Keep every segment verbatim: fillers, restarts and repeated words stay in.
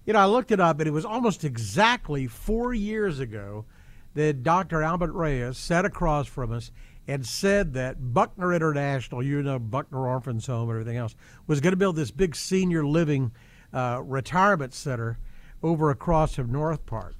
You know, I looked it up, and it was almost exactly four years ago that Doctor Albert Reyes sat across from us and said that Buckner International, you know, Buckner Orphans Home and everything else, was going to build this big senior living uh, retirement center over across from North Park.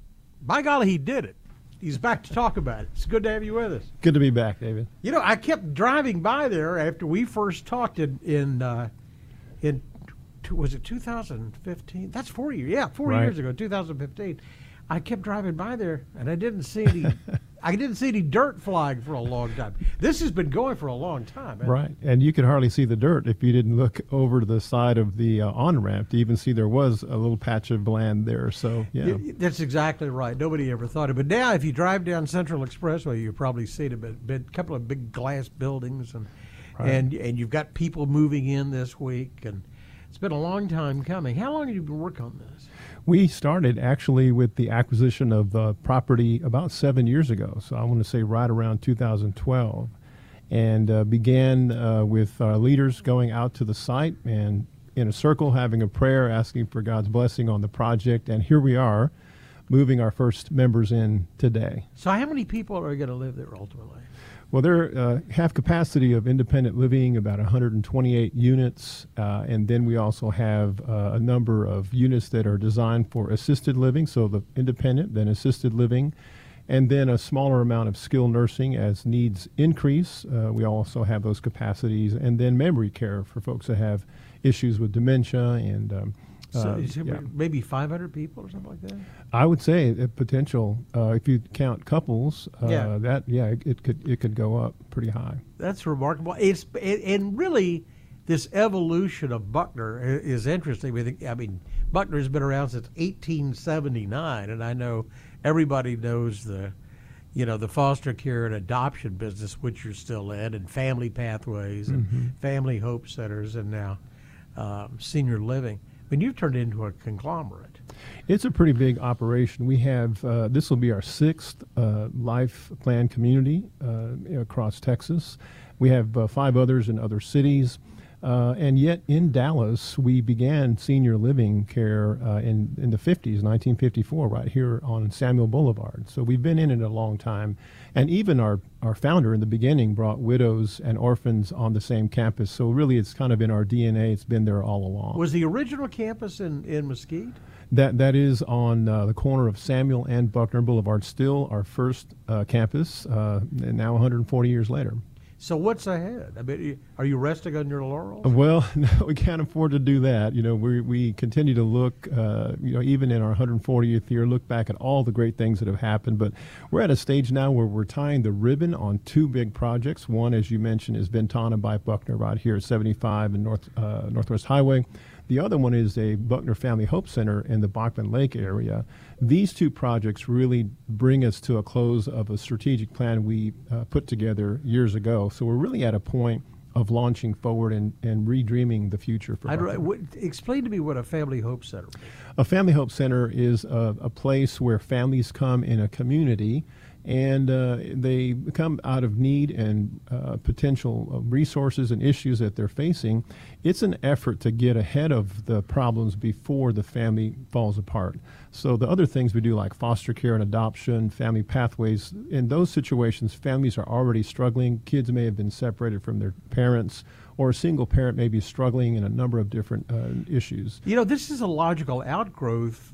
By golly, he did it. He's back to talk about it. It's good to have you with us. Good to be back, David. You know, I kept driving by there after we first talked in in, uh, in was it two thousand fifteen? That's four years. Yeah, four right. years ago, two thousand fifteen. I kept driving by there, and I didn't see any. I didn't see any dirt flying for a long time. This has been going for a long time. Right, and you could hardly see the dirt if you didn't look over to the side of the uh, on-ramp to even see there was a little patch of land there. So, yeah. That's exactly right. Nobody ever thought of it. But now, if you drive down Central Expressway, you've probably seen a bit, bit, couple of big glass buildings, and right. and and you've got people moving in this week, and it's been a long time coming. How long have you been working on this? We started actually with the acquisition of the property about seven years ago. So I want to say right around two thousand twelve, and uh, began uh, with our leaders going out to the site and in a circle having a prayer, asking for God's blessing on the project. And here we are, moving our first members in today. So how many people are going to live there ultimately? Well, there uh, have capacity of independent living, about one hundred twenty-eight units, uh, and then we also have uh, a number of units that are designed for assisted living, so the independent, then assisted living, and then a smaller amount of skilled nursing as needs increase. Uh, we also have those capacities, and then memory care for folks that have issues with dementia and um, So uh, is it yeah. maybe five hundred people or something like that? I would say a potential, uh, if you count couples, uh, Yeah. that yeah, it, it could it could go up pretty high. That's remarkable. It's and really, this evolution of Buckner i- is interesting. We think, I mean, Buckner has been around since eighteen seventy-nine, and I know everybody knows the, you know, the foster care and adoption business, which you're still in, and family pathways and Mm-hmm. family hope centers, and now um, senior living. I mean, you've turned into a conglomerate. It's a pretty big operation. We have, uh, this will be our sixth uh, life plan community uh, across Texas. We have uh, five others in other cities. Uh, and yet in Dallas, we began senior living care uh, in, in the fifties, nineteen fifty-four, right here on Samuel Boulevard. So we've been in it a long time. And even our, our founder in the beginning brought widows and orphans on the same campus. So really it's kind of in our D N A. It's been there all along. Was the original campus in, in Mesquite? That That is on uh, the corner of Samuel and Buckner Boulevard, still our first uh, campus, uh, and now one hundred forty years later. So what's ahead? I mean, are you resting on your laurels? Well, no, we can't afford to do that. You know, we we continue to look, uh, you know, even in our one hundred fortieth year, look back at all the great things that have happened. But we're at a stage now where we're tying the ribbon on two big projects. One, as you mentioned, is Ventana by Buckner right here at seventy-five and North uh, Northwest Highway. The other one is a Buckner Family Hope Center in the Bachman Lake area. These two projects really bring us to a close of a strategic plan we uh, put together years ago. So we're really at a point of launching forward and, and redreaming the future for I'd, Buckner. what, explain to me what a Family Hope Center is. A Family Hope Center is a, a place where families come in a community and uh, they come out of need and uh, potential resources and issues that they're facing. It's an effort to get ahead of the problems before the family falls apart. So the other things we do, like foster care and adoption, family pathways, in those situations, families are already struggling. Kids may have been separated from their parents, or a single parent may be struggling in a number of different uh, issues. You know, this is a logical outgrowth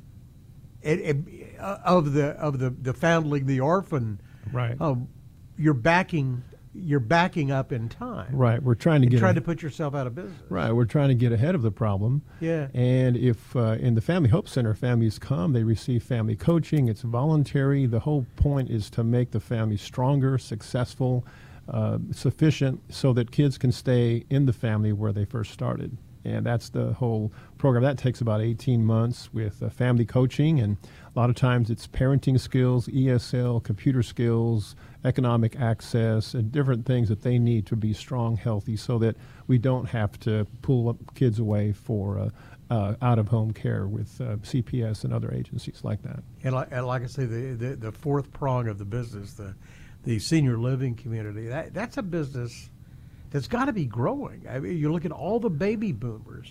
it, it, uh, of the of the, the foundling the orphan. Right. Um, you're backing you're backing up in time. Right. We're trying to You're get trying a- to put yourself out of business. Right, we're trying to get ahead of the problem. Yeah. And if uh, in the Family Hope Center, families come, they receive family coaching. It's voluntary. The whole point is to make the family stronger, successful, uh, sufficient, so that kids can stay in the family where they first started. And that's the whole program. That takes about eighteen months with uh, family coaching, and a lot of times it's parenting skills, E S L, computer skills, economic access, and different things that they need to be strong, healthy, so that we don't have to pull up kids away for uh, uh, out-of-home care with uh, C P S and other agencies like that. And like, and like I say, the, the the fourth prong of the business, the the senior living community, that that's a business that's got to be growing. I mean, you look at all the baby boomers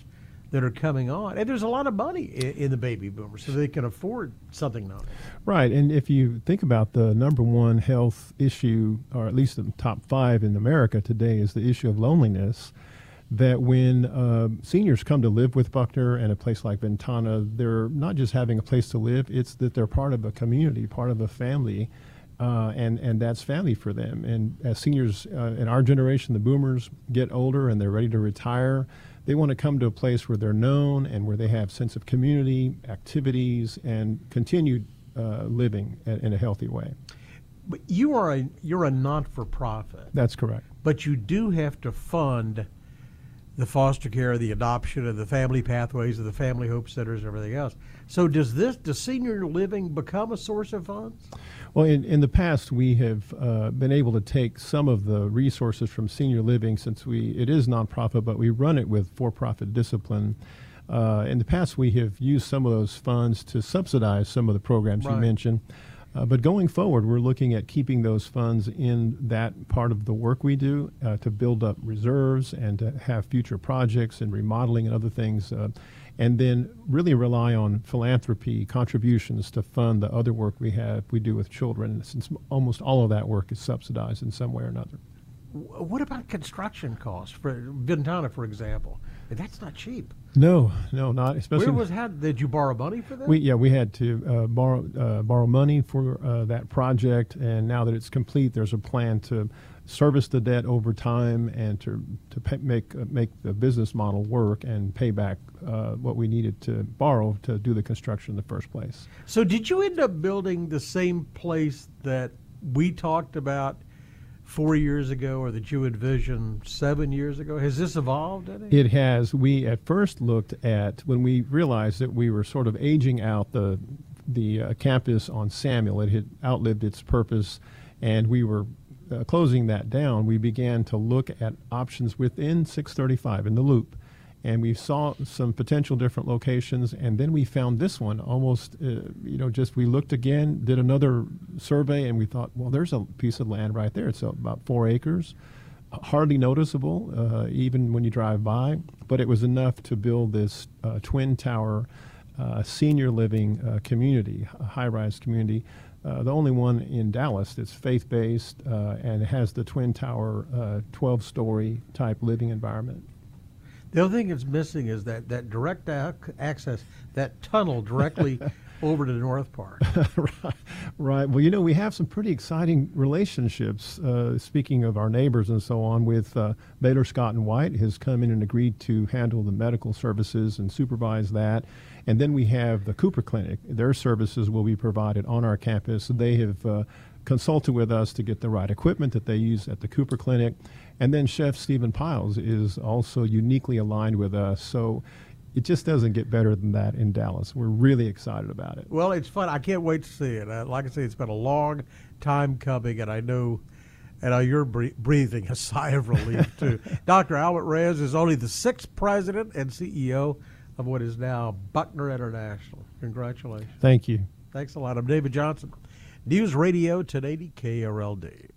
that are coming on, and there's a lot of money in, in the baby boomers, so they can afford something now. Right, and if you think about the number one health issue, or at least the top five in America today, is the issue of loneliness. That when uh, seniors come to live with Buckner and a place like Ventana, they're not just having a place to live, it's that they're part of a community, part of a family, uh, and, and that's family for them. And as seniors uh, in our generation, the boomers, get older and they're ready to retire, they want to come to a place where they're known and where they have sense of community, activities, and continued uh, living a, in a healthy way. But you are a, you're a not-for-profit. That's correct. But you do have to fund the foster care, the adoption, and the family pathways, and the family hope centers, and everything else. So does this, does senior living become a source of funds? Well, in, in the past, we have uh, been able to take some of the resources from senior living, since we it is nonprofit, but we run it with for-profit discipline. Uh, in the past, we have used some of those funds to subsidize some of the programs Right. you mentioned. Uh, but going forward, we're looking at keeping those funds in that part of the work we do uh, to build up reserves and to have future projects and remodeling and other things, uh, and then really rely on philanthropy contributions to fund the other work we have we do with children, since almost all of that work is subsidized in some way or another. W- What about construction costs for Ventana, for example? That's not cheap. No, no, not especially. Where was how did you borrow money for that? We yeah we had to uh, borrow uh, borrow money for uh, that project, and now that it's complete, there's a plan to service the debt over time and to to pay, make uh, make the business model work and pay back uh, what we needed to borrow to do the construction in the first place. So did you end up building the same place that we talked about four years ago, or that you envisioned seven years ago? Has this evolved any? It has. We at first looked at, when we realized that we were sort of aging out the the uh, campus on Samuel. It had outlived its purpose, and we were uh, closing that down. We began to look at options within six thirty-five in the Loop, and we saw some potential different locations, and then we found this one almost, uh, you know, just we looked again, did another survey, and we thought, well, there's a piece of land right there. It's about four acres, hardly noticeable, uh, even when you drive by, but it was enough to build this uh, twin tower uh, senior living uh, community, a high-rise community, uh, the only one in Dallas that's faith-based uh, and has the twin tower uh, twelve-story type living environment. The other thing that's missing is that, that direct ac- access, that tunnel directly over to the North Park. right. right. Well, you know, we have some pretty exciting relationships, uh, speaking of our neighbors and so on, with uh, Baylor Scott and White has come in and agreed to handle the medical services and supervise that. And then we have the Cooper Clinic. Their services will be provided on our campus. They have uh, consulted with us to get the right equipment that they use at the Cooper Clinic. And then Chef Stephen Piles is also uniquely aligned with us. So it just doesn't get better than that in Dallas. We're really excited about it. Well, it's fun. I can't wait to see it. Uh, like I say, it's been a long time coming, and I know, and uh, you're bre- breathing a sigh of relief, too. Doctor Albert Reyes is only the sixth president and C E O of what is now Buckner International. Congratulations. Thank you. Thanks a lot. I'm David Johnson. News Radio ten eighty K R L D.